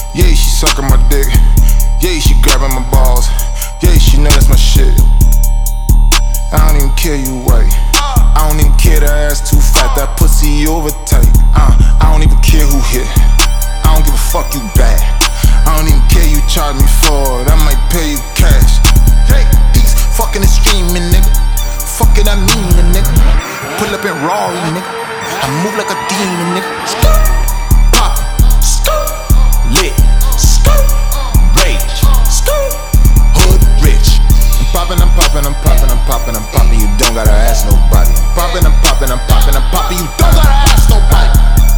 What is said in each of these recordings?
Yeah, she sucking my dick. Yeah, she grabbing my balls. Yeah, she know that's my shit. I don't even care you white. I don't even care that ass too fat. That pussy over tight. I don't even care who hit. I don't give a fuck you bad. I don't even care you charge me for it. I might pay you cash. Hey, peace, fucking and streaming, nigga. Fuck it, I mean it, nigga. Pull up in Raleigh, nigga. I move like a demon, nigga. Pop, lit, rage, hood rich. I'm popping, I'm popping, I'm popping, I'm popping, I'm popping. You don't gotta ask nobody. I'm popping, I'm popping, I'm popping, I'm popping. You don't gotta ask nobody.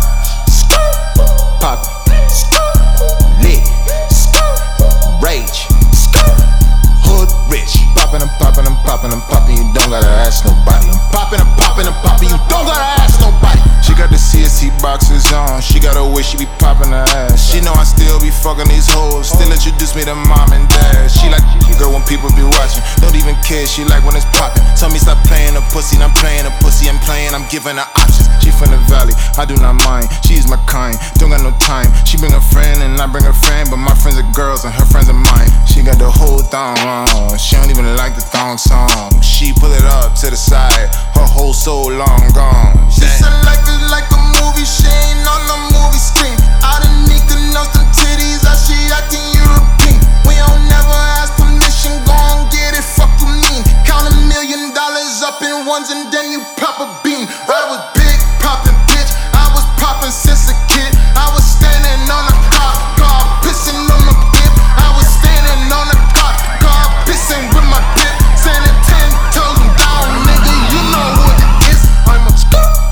Pop, lit, rage, hood rich. Popping, I'm popping, I'm popping, I'm popping. You don't gotta ask nobody. I'm popping, I'm popping, I'm popping. You don't gotta ask nobody. She got the CSC boxes on. She got a way she be popping her ass. She know I still be fucking these hoes. Still introduce me to mom and dad. She like girl when people be watching. Don't even care. She like when it's popping. Tell me stop playing a pussy. And I'm playing a pussy. I'm playing. I'm giving her options. She from the valley. I do not mind. She's my kind. Don't got no time. She bring a friend and I bring a friend. But my friends are girls and her friends are mine. She got the whole thong on. She don't even like the thong song. She pull it up to the side. Her whole soul long gone. She said like a movie, she ain't on no movie screen. I done need to know some titties, how she acting European. We don't never ask permission, go on get it, fuck with me. Count $1 million up in ones and then you pop a bean. I was big poppin', bitch, I was poppin' since a kid. I was standing on a car, pissing on my dip. I was standing on a car, pissing with my dip. Standing 10 toes down, nigga, you know what it is. I'm a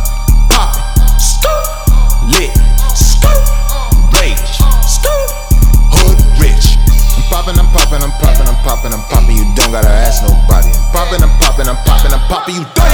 lit, rage, hood rich. I'm popping, I'm popping, I'm popping, I'm popping, I'm popping. You don't gotta ask nobody. I'm popping, I'm popping, I'm popping, I'm popping. You don't